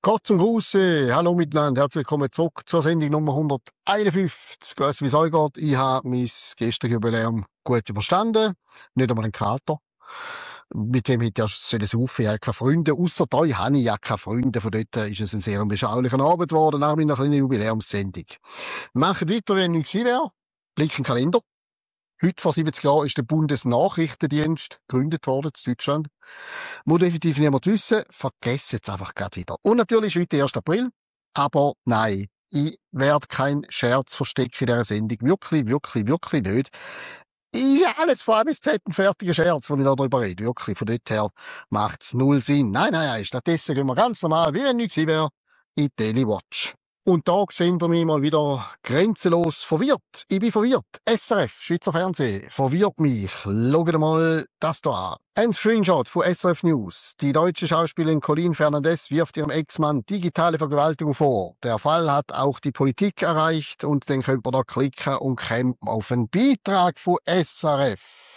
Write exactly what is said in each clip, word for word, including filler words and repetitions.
Gott zum Gruße, hallo miteinander, herzlich willkommen zurück zur Sendung Nummer hunderteinundfünfzig. Ich weiss, wie es euch geht. Ich habe mein gestriges Jubiläum gut überstanden. Nicht einmal einen Kater. Mit dem hätte ich ja saufen. Ich habe keine Freunde. Ausser euch habe ich ja keine Freunde. Von dort ist es ein sehr beschaulicher Abend geworden, nach meiner kleinen Jubiläumssendung. Wir machen weiter, wenn nichts wäre. Blick in den Kalender. Heute vor siebzig Jahren ist der Bundesnachrichtendienst gegründet worden in Deutschland. Muss definitiv niemand wissen, vergessen es einfach gerade wieder. Und natürlich ist heute erster April, aber nein, ich werde keinen Scherz verstecken in dieser Sendung. Wirklich, wirklich, wirklich nicht. Ist ja alles von A bis Z ein fertiger Scherz, wenn ich darüber rede. Wirklich, von dort her macht es null Sinn. Nein, nein, nein, stattdessen gehen wir ganz normal, wie wenn nichts wäre, in Telewatch. Und da sehen wir mich mal wieder grenzenlos verwirrt. Ich bin verwirrt. S R F, Schweizer Fernsehen, verwirrt mich. Schaut mal das hier an. Ein Screenshot von S R F News. Die deutsche Schauspielerin Colleen Fernandez wirft ihrem Ex-Mann digitale Vergewaltigung vor. Der Fall hat auch die Politik erreicht und dann könnt ihr da klicken und kommt auf einen Beitrag von S R F.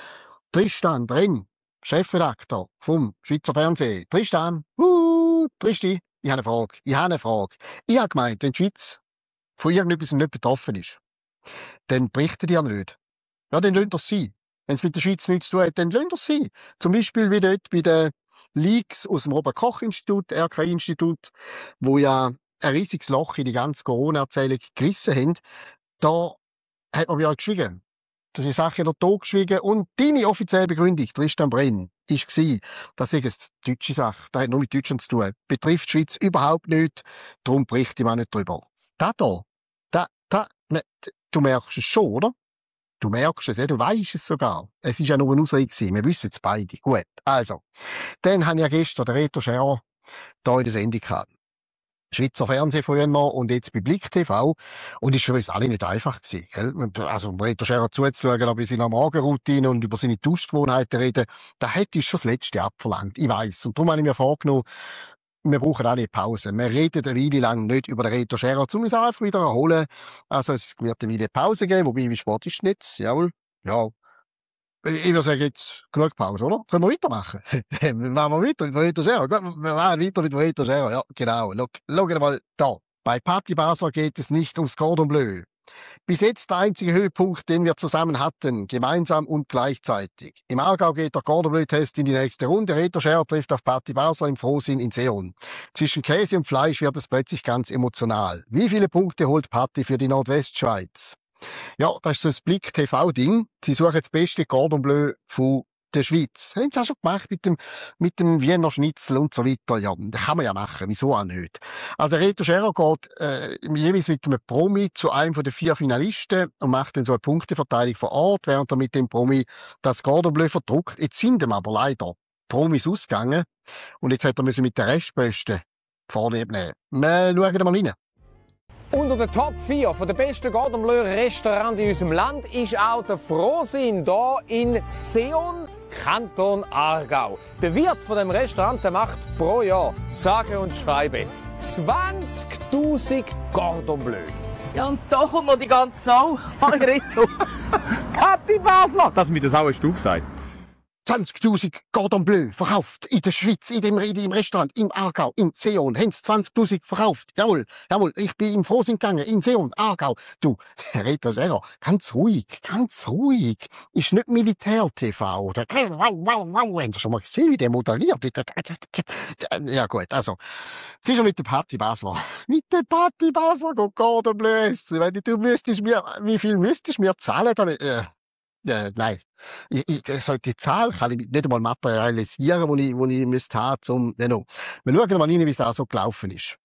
Tristan Brenn, Chefredakteur vom Schweizer Fernsehen. Tristan, uh, Tristi. Ich habe eine Frage. Ich habe eine Frage. Ich habe gemeint, wenn die Schweiz von irgendetwas nicht betroffen ist, dann berichtet ihr nicht. Ja, dann lasst es sein. Wenn es mit der Schweiz nichts zu tun hat, dann lasst es sein. Zum Beispiel wie dort bei den Leaks aus dem Robert-Koch-Institut, R K I-Institut, wo ja ein riesiges Loch in die ganze Corona-Erzählung gerissen haben. Da hat man ja geschwiegen. Das ist Sache der Tod geschwiegen. Und deine offizielle Begründung, Tristan Brenn, war, das ist eine deutsche Sache. Das hat nur mit Deutschland zu tun. Betrifft die Schweiz überhaupt nicht. Darum berichte ich mal nicht drüber. Da da, da, da, ne, du merkst es schon, oder? Du merkst es, ja, du weisst es sogar. Es war ja nur eine Ausrede gewesen. Wir wissen es beide. Gut. Also. Dann habe ich ja gestern den Reto Scherer hier in der Sendung gehabt. Schweizer Fernsehen früher mal und jetzt bei Blick T V. Und ist für uns alle nicht einfach gewesen, gell? Also, um Reto Scherer zuzuschauen, bei seiner Morgenroutine und über seine Duschgewohnheiten reden, da hätte ich schon das Letzte abverlangt. Ich weiss. Und darum habe ich mir vorgenommen, wir brauchen alle eine Pause. Wir reden eine Weile lang nicht über den Reto Scherer, um uns einfach wieder erholen. Also, es wird eine Weile Pause geben, wobei, wie spät ist es jetzt? Jawohl. Ja. Ich würde sagen, jetzt genug Pause, oder? Können wir weitermachen? Machen wir weiter mit Reto Scherer. Wir machen weiter mit Reto Scherer. Ja, genau. Schauen mal da. Bei Patti Basler geht es nicht ums Cordon Bleu. Bis jetzt der einzige Höhepunkt, den wir zusammen hatten, gemeinsam und gleichzeitig. Im Aargau geht der Cordon Bleu-Test in die nächste Runde. Reto Scherer trifft auf Patti Basler im Frohsinn in Seeon. Zwischen Käse und Fleisch wird es plötzlich ganz emotional. Wie viele Punkte holt Patti für die Nordwestschweiz? Ja, das ist so ein Blick-T V-Ding. Sie suchen das beste Cordon Bleu von der Schweiz. Haben sie auch schon gemacht mit dem, mit dem Wiener Schnitzel und so weiter. Ja, das kann man ja machen. Wieso auch nicht? Also, Reto Scherer geht, äh, jeweils mit einem Promi zu einem der vier Finalisten und macht dann so eine Punkteverteilung vor Ort, während er mit dem Promi das Cordon Bleu verdruckt. Jetzt sind ihm aber leider Promis ausgegangen. Und jetzt hat er müssen mit den Restbesten Vorlieb nehmen. Wir schauen mal rein. Unter den Top vier der besten Cordon Bleu Restaurants in unserem Land ist auch der Frohsinn hier in Seeon, Kanton Aargau. Der Wirt von dem Restaurant der macht pro Jahr, sage und schreibe, zwanzigtausend Cordon Bleu. Ja, und da kommt noch die ganze Sau. Reto. Patti Basler! Das mit der Sau hast du gesagt. zwanzigtausend Cordon Bleu verkauft in der Schweiz, in dem, in dem Restaurant, im Aargau, in Seeon, haben sie zwanzigtausend verkauft. Jawohl, jawohl, ich bin im Frohsinn gegangen, in Seeon, Aargau. Du, Reto Scherer, ganz ruhig, ganz ruhig. Ist nicht Militär-T V. Haben Sie schon mal gesehen, wie der moderiert? Ja gut, also, sie ist schon mit der Patti Basler. Mit der Patti Basler geht Cordon Bleu essen. Wenn du müsstest mir, wie viel müsstest du mir zahlen, damit, äh, Äh, nein. Ich, ich, so die Zahl kann ich nicht einmal materialisieren, die ich, wo ich müsste haben, um, ja, no. Wir schauen mal rein, wie es auch so gelaufen ist.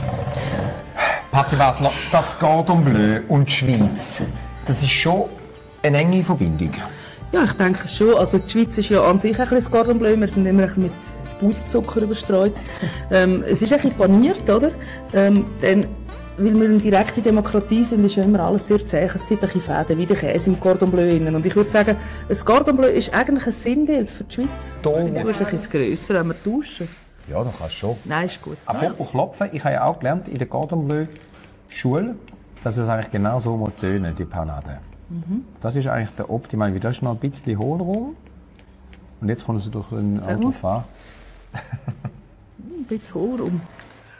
Patti Basler, das Cordon Bleu und die Schweiz, das ist schon eine enge Verbindung. Ja, ich denke schon. Also die Schweiz ist ja an sich ein bisschen das Cordon Bleu. Wir sind immer mit Puderzucker überstreut. ähm, es ist ein bisschen paniert, oder? Ähm, denn weil wir eine direkte Demokratie sind, ist ja immer alles sehr zäh. Es sind ein bisschen Fäden wie der Käse im Cordon Bleu innen. Und ich würde sagen, ein Cordon Bleu ist eigentlich ein Sinnbild für die Schweiz. Da. Du bist ein bisschen grösser, wenn wir tauschen. Ja, das kannst du schon. Nein, ist gut. Apropos Klopfen, ich habe ja auch gelernt in der Cordon Bleu Schule, dass es eigentlich genau so muss tönen, die Panade. Mhm. Das ist eigentlich der optimale, weil das ist noch ein bisschen Hohlraum. Und jetzt kommen sie durch ein Auto fahren. Ein bisschen Hohlraum.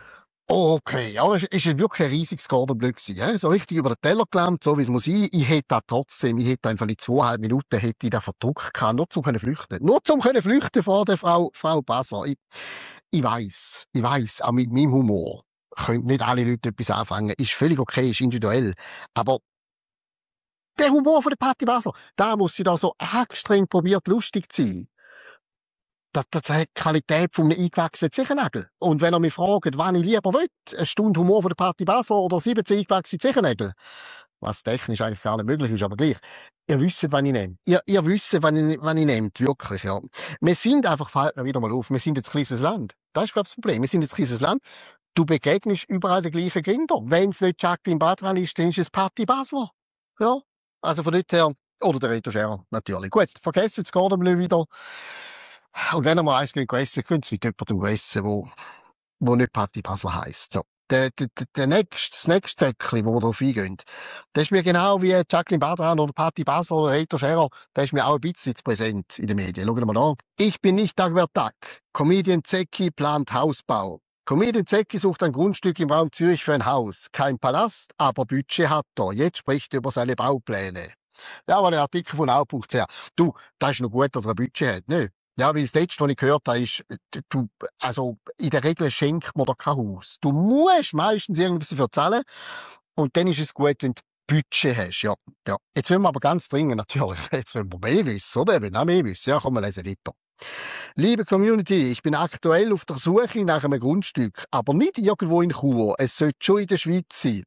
Oh, okay, ja, es ist ja wirklich ein riesiges Cordon Bleu gewesen, hä? So richtig über den Teller gelangt, so wie es muss sein. Ich hätte da trotzdem, ich hätte einfach in zweieinhalb Minuten hätte ich da verdruckt gehabt, nur zum können flüchten. Nur zum können flüchten vor der Frau, Frau Basler. Ich, ich weiss, ich weiss, auch mit meinem Humor können nicht alle Leute etwas anfangen. Ist völlig okay, ist individuell. Aber der Humor von der Patti Basler, da muss sie da so anstrengend probiert, lustig zu sein. Das, das hat die Qualität von einem eingewachsenen Zechennägel. Und wenn er mich fragt, wann ich lieber will, eine Stunde Humor von der Patti Basler oder siebzehn eingewachsene Zechennägel, was technisch eigentlich gar nicht möglich ist, aber gleich. Ihr wisst, wann ich nehme. Ihr, ihr wisst, wann ich, wann ich nehme. Wirklich, ja. Wir sind einfach, fällt mir wieder mal auf, wir sind jetzt ein kleines Land. Das ist, glaube ich, das Problem. Wir sind jetzt ein kleines Land. Du begegnest überall den gleichen Kinder. Wenn es nicht Jacqueline Badran ist, dann ist es Patti Basler. Ja. Also von dort her, oder der Reto Scherer, natürlich. Gut, vergessen das Cordon Bleu wieder. Und wenn ihr mal eins geht essen, könnt ihr mit jemandem essen, wo, wo nicht Patti Basler heisst. So. Der, der, der nächste, das nächste Säckchen, wo wir drauf eingehen, das ist mir genau wie Jacqueline Badran oder Patti Basler oder Reto Scherer, das ist mir auch ein bisschen zu präsent in den Medien. Schaut mal an. Ich bin nicht Dagobert Duck. Comedian Zecchi plant Hausbau. Comedian Zecchi sucht ein Grundstück im Raum Zürich für ein Haus. Kein Palast, aber Budget hat er. Jetzt spricht er über seine Baupläne. Ja, aber der Artikel von au punkt c h. Du, das ist noch gut, dass er ein Budget hat, ne? Ja, weil das Letzte, was ich gehört habe, ist, du, also, in der Regel schenkt man da kein Haus. Du musst meistens irgendwas dafür zahlen. Und dann ist es gut, wenn du Budget hast, ja. Ja. Jetzt wollen wir aber ganz dringend, natürlich, jetzt wollen wir mehr wissen, oder? Wir wollen auch mehr wissen. Ja, komm, wir lesen weiter. Liebe Community, ich bin aktuell auf der Suche nach einem Grundstück, aber nicht irgendwo in Chur. Es sollte schon in der Schweiz sein.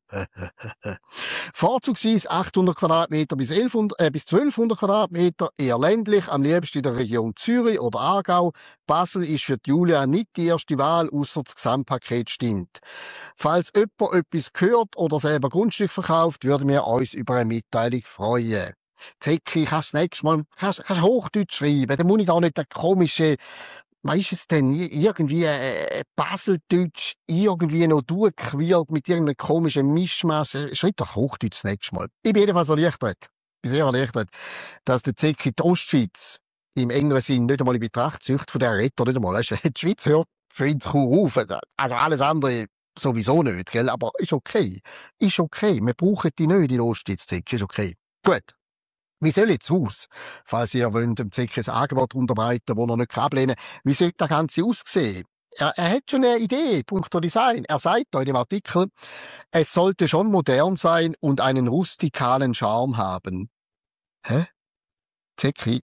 Vorzugsweise achthundert Quadratmeter bis, elfhundert, äh, bis zwölfhundert Quadratmeter, eher ländlich, am liebsten in der Region Zürich oder Aargau. Basel ist für die Julia nicht die erste Wahl, ausser das Gesamtpaket stimmt. Falls jemand etwas gehört oder selber Grundstück verkauft, würden wir uns über eine Mitteilung freuen. Zecchi, kannst du nächstes Mal, kannst, kannst Hochdeutsch schreiben, dann muss ich da nicht der komische, was ist es denn, irgendwie, äh, Baseldeutsch, irgendwie noch durchquert mit irgendeinem komischen Mischmasch. Schreib doch Hochdeutsch das nächste Mal. Ich bin jedenfalls erleichtert, ich bin sehr erleichtert, dass der Zecchi die Ostschweiz im engeren Sinn nicht einmal in Betracht zieht, von der Retter nicht einmal. Die Schweiz hört für ihn zu Chur auf, also alles andere sowieso nicht, gell, aber ist okay. Ist okay, wir brauchen die nicht, die Ostschweiz, Zecchi, ist okay. Gut. Wie soll jetzt aus, falls ihr wollt, dem Zecchi ein Angebot unterbreiten, das er nicht ablehnen kann, wie soll das Ganze aussehen? Er, er hat schon eine Idee, punkto Design. Er sagt da in dem Artikel, es sollte schon modern sein und einen rustikalen Charme haben. Hä? Zecchi?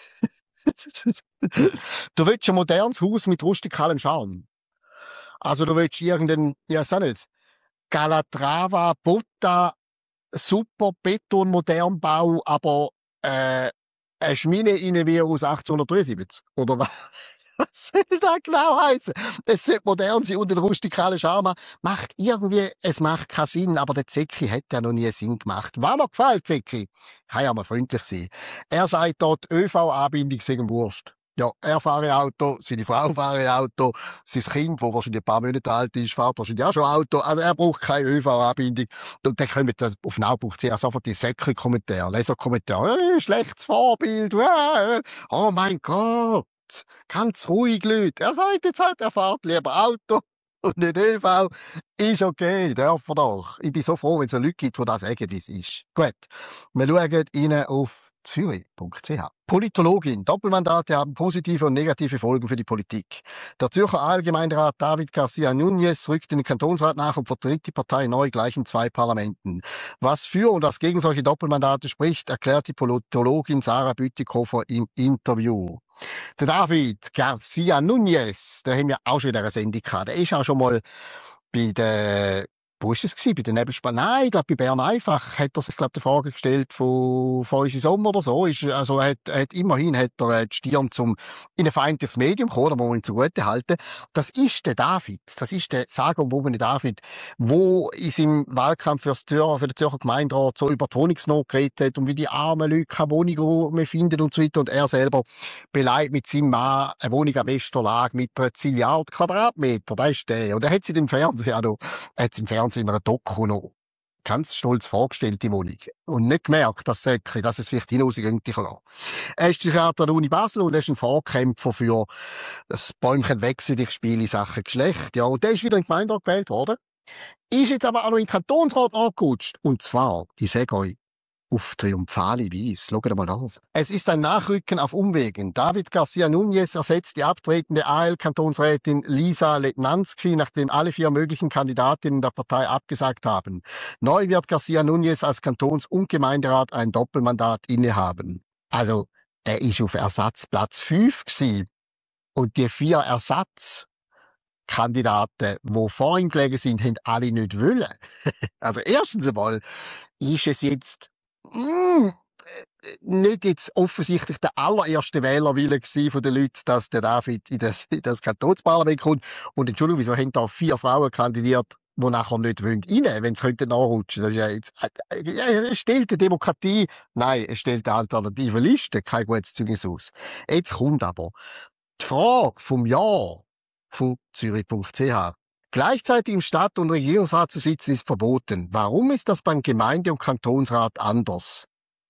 Du willst ein modernes Haus mit rustikalem Charme. Also du willst irgendeinen, ja, sag nicht, Calatrava, Botta, super Beton-Modernbau, aber äh, eine Schmine innen wie aus achtzehnhundertdreiundsiebzig. Oder was? Was soll das genau heißen? Es sollte modern sein und einen rustikalen Charme. Macht irgendwie, es macht keinen Sinn, aber der Zecchi hat ja noch nie einen Sinn gemacht. Was mir gefällt, Zecchi, kann ja mal freundlich sein. Er sagt dort, ÖV-Anbindung sei ihm Wurst. Ja, er fahre Auto, seine Frau fahre Auto, sein Kind, das wahrscheinlich ein paar Monate alt ist, fährt wahrscheinlich auch schon Auto. Also er braucht keine ÖV-Anbindung. Und dann kommen das auf den Aupunkt C H sofort die Säckchen-Kommentare, Leserkommentare. Äh, schlechtes Vorbild. Äh, oh mein Gott. Ganz ruhig, Leute. Er sagt jetzt halt, er fährt lieber Auto und nicht ÖV. Ist okay, dürfen wir doch. Ich bin so froh, wenn es Leute gibt, die das sagen, wie es ist. Gut, wir schauen rein auf zürich punkt c h. Politologin. Doppelmandate haben positive und negative Folgen für die Politik. Der Zürcher Allgemeinderat David Garcia Núñez rückt in den Kantonsrat nach und vertritt die Partei neu gleich in zwei Parlamenten. Was für und was gegen solche Doppelmandate spricht, erklärt die Politologin Sarah Bütikofer im Interview. Der David Garcia Núñez, der haben wir auch schon in dieser Sendung gehabt. Der ist auch schon mal bei der, wo ist es gewesen? Bei den Nebelspannung? Nein, ich glaube, bei Bern einfach hat er sich, glaube ich, die Frage gestellt von, von unserem Sommer oder so. Ist, also, er hat, er hat, immerhin hat er die Stirn zum, in ein feindliches Medium gekommen, da muss man ihn zugute halten. Das ist der David. Das ist der sagenumwobene David, wo in seinem Wahlkampf für, das Zürcher, für den Zürcher Gemeinderat so über die Wohnungsnot geredet hat und wie die armen Leute keine Wohnung mehr finden und so weiter. Und er selber beleidigt mit seinem Mann eine Wohnung am Westerlag mit einer Zilliard Quadratmeter. Das ist der. Und er hat sie im Fernsehen auch noch, er hat sie im Fernsehen in einer Doku noch ganz stolz vorgestellt, die Wohnung. Und nicht gemerkt, dass, Säckli, dass es vielleicht hinaus könnte gehen. Er ist Psychiater an der Uni Basel und er ist ein Vorkämpfer für das Bäumchen wechseln, ich spiele Sachen Geschlecht. Ja, und der ist wieder in den Gemeinderat gewählt worden. Ist jetzt aber auch noch in den Kantonsrat angerutscht. Und zwar, ich sage euch, auf triumphale Weise. Schaut mal auf. Es ist ein Nachrücken auf Umwegen. David Garcia Núñez ersetzt die abtretende A L-Kantonsrätin Lisa Letnansky, nachdem alle vier möglichen Kandidatinnen der Partei abgesagt haben. Neu wird Garcia Núñez als Kantons- und Gemeinderat ein Doppelmandat innehaben. Also, er ist auf Ersatzplatz fünf gewesen. Und die vier Ersatzkandidaten, die vor ihm gelegen sind, haben alle nicht wollen. Also, erstens einmal ist es jetzt Mm, nicht jetzt offensichtlich der allererste Wählerwille gsi von den Leuten, dass der David in das, in das Kantonsparlament kommt. Und Entschuldigung, wieso haben da vier Frauen kandidiert, die nachher nicht wollen rein, wenn sie könnten nachrutschen? Das ist ja jetzt, ja, es stellt die Demokratie, nein, es stellt eine alternative Liste, kein gutes Zeugnis aus. Jetzt kommt aber die Frage vom Jahr von Zürich punkt c h. Gleichzeitig im Stadt- und Regierungsrat zu sitzen ist verboten. Warum ist das beim Gemeinde- und Kantonsrat anders?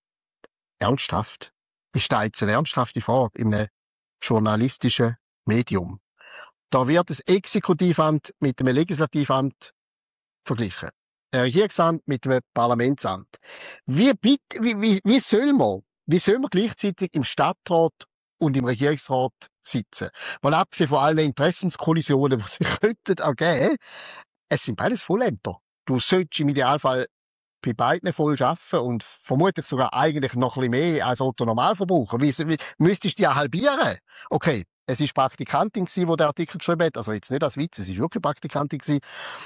Ernsthaft? Ist da jetzt eine ernsthafte Frage in einem journalistischen Medium? Da wird das Exekutivamt mit dem Legislativamt verglichen. Ein Regierungsamt mit dem Parlamentsamt. Wie, bitte, wie, wie, wie soll man, wie soll man gleichzeitig im Stadtrat und im Regierungsrat sitzen? Mal abgesehen von allen Interessenskollisionen, die sich könnten ergeben, es sind beides Vollämter. Du solltest im Idealfall bei beiden voll arbeiten und vermutlich sogar eigentlich noch ein bisschen mehr als Otto-Normalverbraucher. Wie, wie, müsstest du die ja halbieren? Okay, es war Praktikantin, die den Artikel geschrieben hat, also jetzt nicht als Witz, es war wirklich Praktikantin. Kann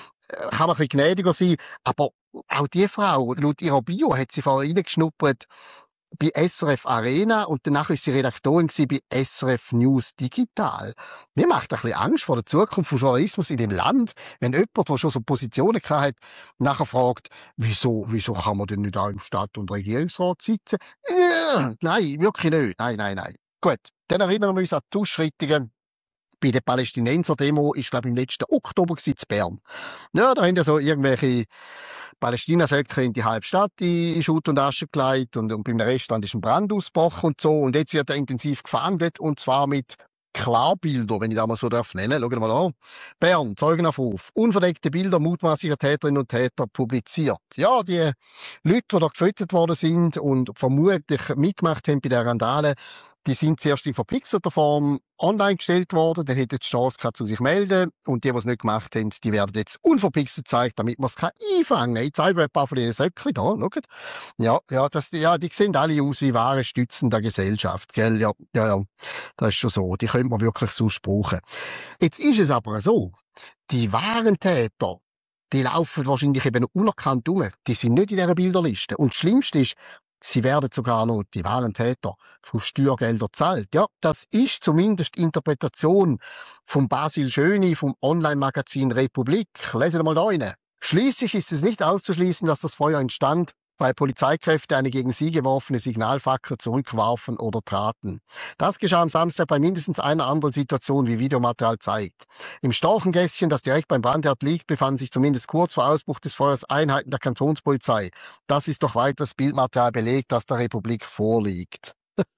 man ein bisschen gnädiger sein, aber auch die Frau, laut ihrer Bio, hat sie vorher reingeschnuppert bei S R F Arena und danach ist sie Redaktorin bei S R F News Digital. Mir macht ein bisschen Angst vor der Zukunft von Journalismus in dem Land, wenn jemand, der schon so Positionen hat, nachher fragt, wieso, wieso kann man denn nicht auch im Stadt- und Regierungsrat sitzen? Äh, nein, wirklich nicht. Nein, nein, nein. Gut, dann erinnern wir uns an die Ausschreitungen bei der Palästinenser-Demo, ist, glaube ich, im letzten Oktober in Bern. Ja, da haben ja so irgendwelche Palästinensäcke in die halbe Stadt in Schutt und Asche gelegt und, und beim Restaurant ist ein Brand ausgebrochen und so. Und jetzt wird er intensiv gefahndet und zwar mit Klarbilder, wenn ich das mal so darf nennen. Schauen wir mal an. Bern, Zeugenaufruf. Unverdeckte Bilder mutmaßlicher Täterinnen und Täter publiziert. Ja, die Leute, die da gefüttert worden sind und vermutlich mitgemacht haben bei der Randale, die sind zuerst in verpixelter Form online gestellt worden, dann hätte die Straße zu sich melden und die, die es nicht gemacht haben, die werden jetzt unverpixelt gezeigt, damit man es einfangen kann. Ich zeige euch ein paar von diesen Söckchen da, schaut. Ja, ja, das, ja, die sehen alle aus wie wahre Stützen der Gesellschaft, gell? Ja, ja, ja, das ist schon so. Die könnte man wirklich so brauchen. Jetzt ist es aber so, die wahren Täter, die laufen wahrscheinlich eben unerkannt um. Die sind nicht in dieser Bilderliste. Und das Schlimmste ist, sie werden sogar noch, die wahren Täter, von Steuergeldern gezahlt. Ja, das ist zumindest die Interpretation von Basil Schöni vom Online-Magazin Republik. Lesen wir mal da rein. Schließlich ist es nicht auszuschließen, dass das Feuer entstand, weil Polizeikräfte eine gegen sie geworfene Signalfackel zurückwarfen oder traten. Das geschah am Samstag bei mindestens einer anderen Situation, wie Videomaterial zeigt. Im Storchengässchen, das direkt beim Brandherd liegt, befanden sich zumindest kurz vor Ausbruch des Feuers Einheiten der Kantonspolizei. Das ist doch weiteres Bildmaterial belegt, das der Republik vorliegt.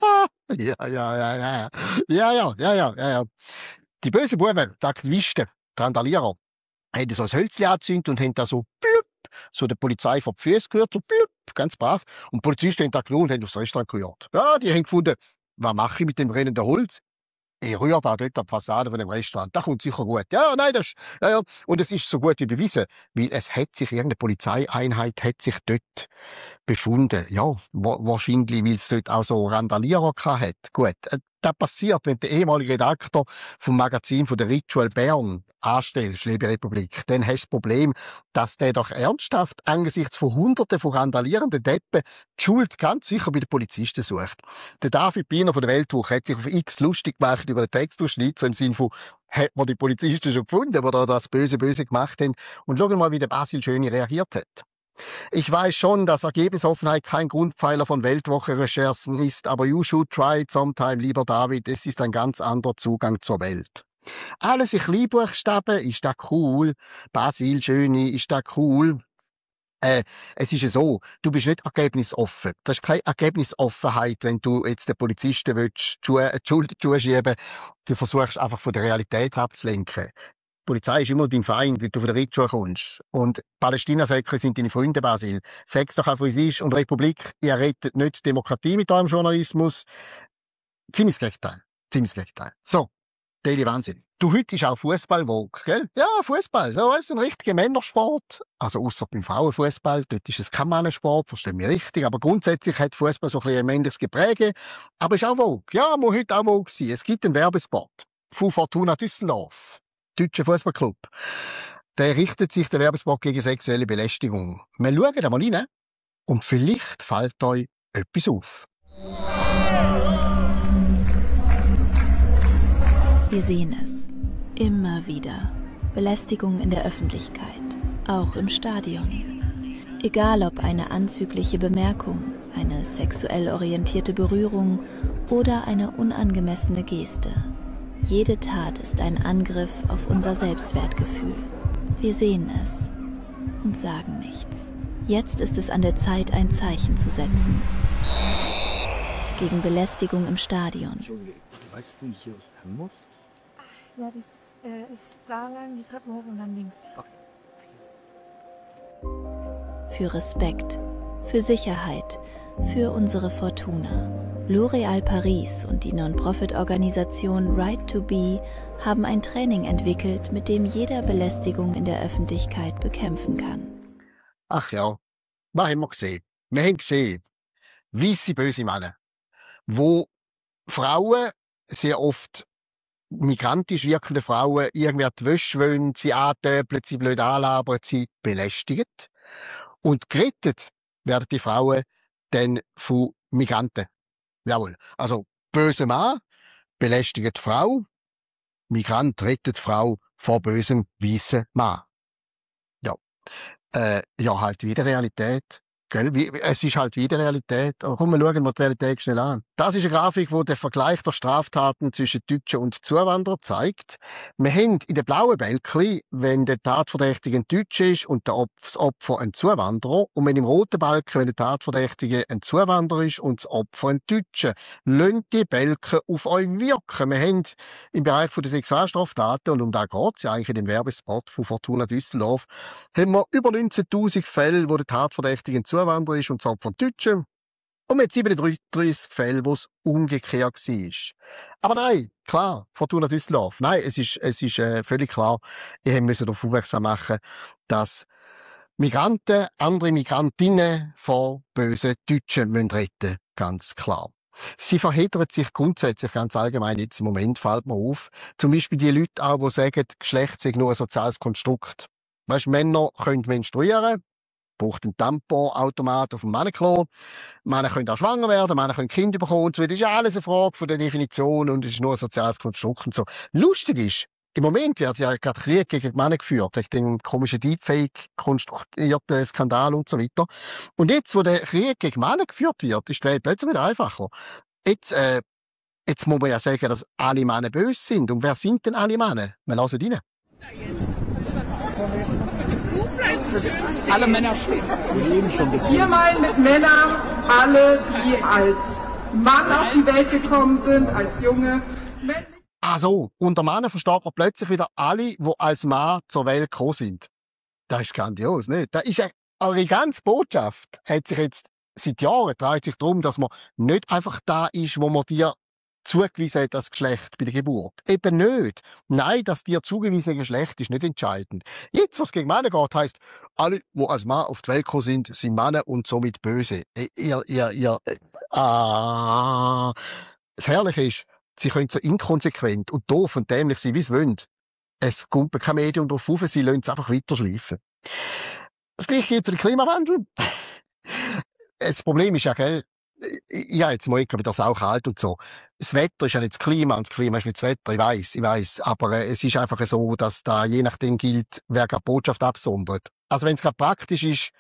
ja, ja, ja, ja, ja, ja, ja, ja, ja, ja. Die bösen Buben, die Aktivisten, die Randalierer, haben so ein Hölzchen angezündet und haben da so blüpp, so der Polizei vor die Füße gehört, so blüpp, ganz brav. Und die Polizisten haben da geschaut und haben aufs Restaurant gehört. Ja, die haben gefunden, was mache ich mit dem brennenden Holz? Ich rühre da dort an die Fassade von dem Restaurant. Das kommt sicher gut. Ja, nein, das, ja, ja. Und es ist so gut wie bewiesen, weil es hat sich, irgendeine Polizeieinheit hat sich dort befunden. Ja, wa wahrscheinlich, weil es dort auch so Randalierer hat. Gut, äh, das passiert, wenn der ehemalige Redakteur vom Magazin von der Ritual Bern anstellst, liebe Republik, dann hast du das Problem, dass der doch ernsthaft angesichts von Hunderten von randalierenden Deppen die Schuld ganz sicher bei den Polizisten sucht. Der David Biener von der Weltwoche hat sich auf X lustig gemacht über den Textausschnitt, so im Sinne von, hat man die Polizisten schon gefunden, die da das Böse, Böse gemacht haben. Und schau mal, wie der Basil Schöni reagiert hat. Ich weiß schon, dass Ergebnisoffenheit kein Grundpfeiler von Weltwoche-Recherchen ist, aber you should try it sometime, lieber David. Es ist ein ganz anderer Zugang zur Welt. Alles in Kleinbuchstaben, ist das cool. Basil Schöni, ist das cool. Äh, es ist ja so, du bist nicht ergebnisoffen. Das ist keine Ergebnisoffenheit, wenn du jetzt den Polizisten willst, die Schuhe, die Schuld in die Schuhe schieben. Du versuchst einfach von der Realität abzulenken. Die Polizei ist immer dein Feind, weil du von der Rechtsschuhe kommst. Und Palästina-Säcke sind deine Freunde, Basil. Sag's doch einfach, wie es ist. Und Republik, ihr rettet nicht die Demokratie mit eurem Journalismus. Ziemlich das Gegenteil. Ziemlich das Gegenteil. So. Daily Wahnsinn. Du, heute ist auch Fußball-Vogue, gell? Ja, Fußball. So, es ist ein richtiger Männersport. Also, ausser beim Frauenfußball. Dort ist es kein Mannensport, verstehen wir richtig. Aber grundsätzlich hat Fußball so ein bisschen ein männliches Gepräge. Aber ist auch Vogue. Ja, muss heute auch Vogue sein. Es gibt einen Werbespot von Fortuna Düsseldorf. Deutscher Fußballclub. Der richtet sich, der Werbespot, gegen sexuelle Belästigung. Wir schauen da mal rein. Und vielleicht fällt euch etwas auf. Wir sehen es. Immer wieder. Belästigung in der Öffentlichkeit. Auch im Stadion. Egal ob eine anzügliche Bemerkung, eine sexuell orientierte Berührung oder eine unangemessene Geste. Jede Tat ist ein Angriff auf unser Selbstwertgefühl. Wir sehen es und sagen nichts. Jetzt ist es an der Zeit, ein Zeichen zu setzen. Gegen Belästigung im Stadion. Entschuldige, weißt du, wo ich hier hin muss? Ja, das äh, ist da lang, die Treppen hoch und dann links. Für Respekt, für Sicherheit, für unsere Fortuna. L'Oréal Paris und die Non-Profit-Organisation Right to Be haben ein Training entwickelt, mit dem jeder Belästigung in der Öffentlichkeit bekämpfen kann. Ach ja, was haben wir gesehen? Wir haben gesehen, weisse, böse Männer, wo Frauen sehr oft migrantisch wirkende Frauen irgendwie die Wäsche wollen, sie antöpeln, sie blöd anlabern, sie belästigen. Und gerettet werden die Frauen dann von Migranten. Jawohl. Also, böse Mann belästigt die Frau, Migrant rettet die Frau vor bösem weißen Mann. Ja. Äh, ja, halt wieder Realität. Gell? Wie, es ist halt wieder Realität. Aber komm, wir schauen mal die Realität schnell an. Das ist eine Grafik, die den Vergleich der Straftaten zwischen Deutschen und Zuwanderern zeigt. Wir haben in den blauen Balken, wenn der Tatverdächtige ein Deutscher ist und das Opfer ein Zuwanderer. Und wenn im roten Balken, wenn der Tatverdächtige ein Zuwanderer ist und das Opfer ein Deutscher. Lasst die Balken auf euch wirken. Wir haben im Bereich der Sexualstraftaten, und um da geht es ja eigentlich in dem Werbespot von Fortuna Düsseldorf, haben wir über neunzehntausend Fälle, wo der Tatverdächtige ein Zuwanderer ist und das Opfer ein Deutscher. Und mit siebenunddreißig Fällen, wo es umgekehrt war. Aber nein, klar, Fortuna Düsseldorf. Nein, es ist, es ist äh, völlig klar, ich musste darauf aufmerksam machen, dass Migranten, andere Migrantinnen vor bösen Deutschen müssen retten. Ganz klar. Sie verheddern sich grundsätzlich ganz allgemein jetzt im Moment, fällt mir auf. Zum Beispiel die Leute auch, die sagen, Geschlecht sei nur ein soziales Konstrukt. Weißt, Männer können menstruieren, braucht einen Tamponautomat auf dem Mannenklo. Männer können auch schwanger werden, Männer können Kinder bekommen und so. Das ist ja alles eine Frage von der Definition und es ist nur ein soziales Konstrukt und so. Lustig ist, im Moment wird ja gerade Krieg gegen die Männer geführt, wegen dem komischen Deepfake konstruierten Skandal und so weiter. Und jetzt, wo der Krieg gegen Männer geführt wird, ist die Welt plötzlich wieder einfacher. Jetzt, äh, jetzt muss man ja sagen, dass alle Männer böse sind. Und wer sind denn alle Männer? Wir hören rein. Alle Männer stehen. Wir meinen mit Männern alle, die als Mann auf die Welt gekommen sind, als Junge. Ah so, unter Männern versteht man plötzlich wieder alle, die als Mann zur Welt gekommen sind. Das ist grandios, nicht? Das ist ja, eure ganze Botschaft hat sich jetzt seit Jahren dreht sich darum, dass man nicht einfach da ist, wo man dir zugewiesen hat, das Geschlecht bei der Geburt. Eben nicht. Nein, das dir zugewiesene Geschlecht ist nicht entscheidend. Jetzt, was gegen Männer geht, heisst, alle, die als Mann auf die Welt gekommen sind, sind Männer und somit böse. Ihr, ihr, ihr, äh, ah. Das Herrliche ist, sie können so inkonsequent und doof und dämlich sein, wie sie wollen. Es kommt kein Medium drauf auf, sie lassen es einfach weiter schleifen. Das Gleiche gilt für den Klimawandel. Das Problem ist ja, gell, ja, jetzt mal wieder sau kalt und so. Das Wetter ist ja nicht das Klima und das Klima ist nicht das Wetter. Ich weiss, ich weiss. Aber äh, es ist einfach so, dass da je nachdem gilt, wer gerade Botschaft absondert. Also wenn es gerade praktisch ist,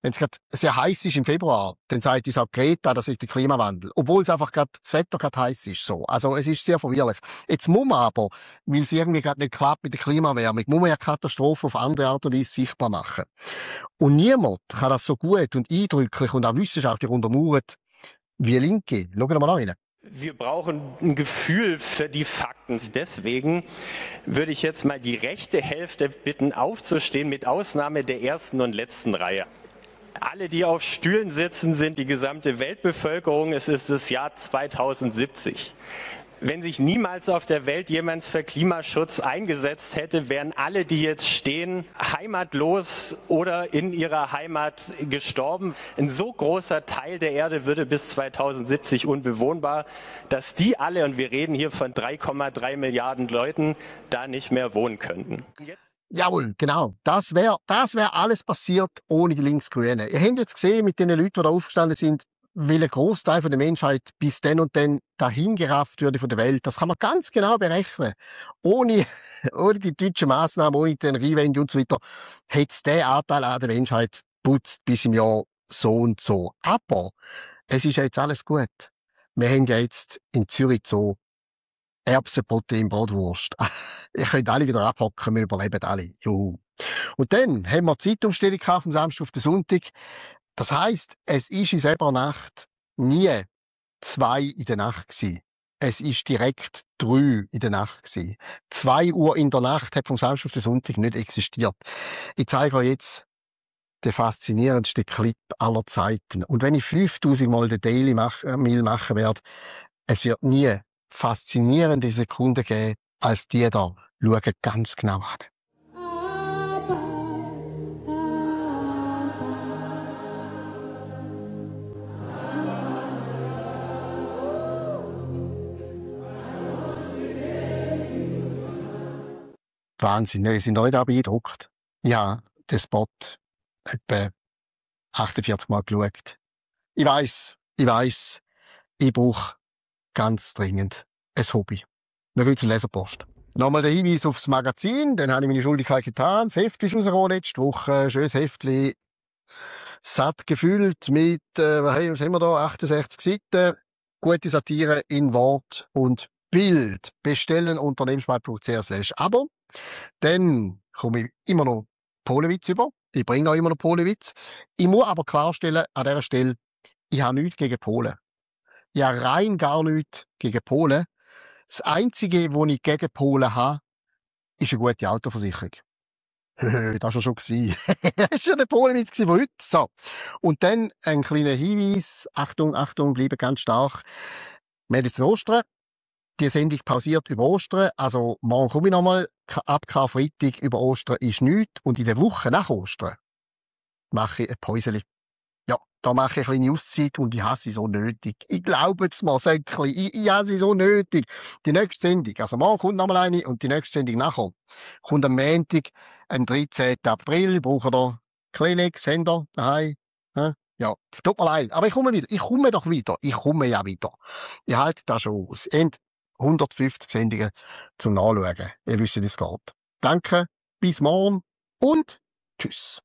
wenn es gerade sehr heiß ist im Februar, dann sagt uns auch Greta, das ist der Klimawandel. Obwohl es einfach gerade, das Wetter gerade heiß ist, so. Also, es ist sehr verwirrlich. Jetzt muss man aber, weil es irgendwie gerade nicht klappt mit der Klimaerwärmung, muss man ja Katastrophen auf andere Art und Weise sichtbar machen. Und niemand kann das so gut und eindrücklich und auch wissenschaftlich untermauern wie Linke. Schauen wir mal rein. Wir brauchen ein Gefühl für die Fakten. Deswegen würde ich jetzt mal die rechte Hälfte bitten, aufzustehen, mit Ausnahme der ersten und letzten Reihe. Alle, die auf Stühlen sitzen, sind die gesamte Weltbevölkerung. Es ist das Jahr zweitausendsiebzig. Wenn sich niemals auf der Welt jemand für Klimaschutz eingesetzt hätte, wären alle, die jetzt stehen, heimatlos oder in ihrer Heimat gestorben. Ein so großer Teil der Erde würde bis zweitausendsiebzig unbewohnbar, dass die alle, und wir reden hier von drei Komma drei Milliarden Leuten, da nicht mehr wohnen könnten. Jetzt Jawohl, genau. Das wäre das wär alles passiert ohne die Linksgrünen. Ihr habt jetzt gesehen, mit den Leuten, die da aufgestanden sind, welcher Großteil von der Menschheit bis dann und dann dahin gerafft würde von der Welt. Das kann man ganz genau berechnen. Ohne, ohne die deutschen Massnahmen, ohne die Energiewende und so weiter, hätte es den Anteil an der Menschheit putzt bis im Jahr so und so. Aber es ist ja jetzt alles gut. Wir haben ja jetzt in Zürich so Erbsenprotein, Bratwurst. Ihr könnt alle wieder abhocken, wir überleben alle. Juhu. Und dann haben wir die Zeitumstellung vom Samstag auf den Sonntag. Das heisst, es ist in selber Nacht nie zwei in der Nacht gewesen. Es ist direkt drei in der Nacht gewesen. Zwei Uhr in der Nacht hat vom Samstag auf den Sonntag nicht existiert. Ich zeige euch jetzt den faszinierendsten Clip aller Zeiten. Und wenn ich fünftausend Mal den Daily mach, äh, Mail machen werde, es wird nie faszinierende Sekunden geben, als die da. Schaut ganz genau an. Wahnsinn, wir sind heute auch beeindruckt. Ja, den Spot etwa achtundvierzig Mal geschaut. Ich weiss, ich weiss, ich brauche ganz dringend ein Hobby. Wir gehen zur Leserpost. Nochmal der Hinweis aufs Magazin, dann habe ich meine Schuldigkeit getan. Das Heft ist rausgekommen letzte Woche, ein schönes Heftchen, satt gefüllt mit, äh, was haben wir da, achtundsechzig Seiten, gute Satire in Wort und Bild. Bestellen unter unternehmensbad punkt c h slash abo. Dann komme ich immer noch Polenwitz über. Ich bringe auch immer noch Polenwitz. Ich muss aber klarstellen, an dieser Stelle, ich habe nichts gegen Polen. Ich habe rein gar nichts gegen Polen. Das Einzige, was ich gegen Polen habe, ist eine gute Autoversicherung. Das war schon gewesen. Das war schon der Polenwitz von heute. So. Und dann ein kleiner Hinweis. Achtung, Achtung, bleiben ganz stark. Wir haben jetzt Ostern. Die Sendung pausiert über Ostern. Also, morgen komme ich nochmal. Ab Karfreitag über Ostern ist nichts. Und in der Woche nach Ostern mache ich ein Päuseli. Ja, da mache ich eine kleine Auszeit und ich habe sie so nötig. Ich glaube es mal, Säckli, ich, ich habe sie so nötig. Die nächste Sendung, also morgen kommt nochmal eine und die nächste Sendung nachher, kommt am Montag, am dreizehnten April. Ich brauche da Kleenex, Hände daheim. Ja, tut mir leid, aber ich komme wieder. Ich komme doch wieder. Ich komme ja wieder. Ich halte das schon aus. Und hundertfünfzig Sendungen zum Nachschauen. Ihr wisst, wie es geht. Danke, bis morgen und tschüss.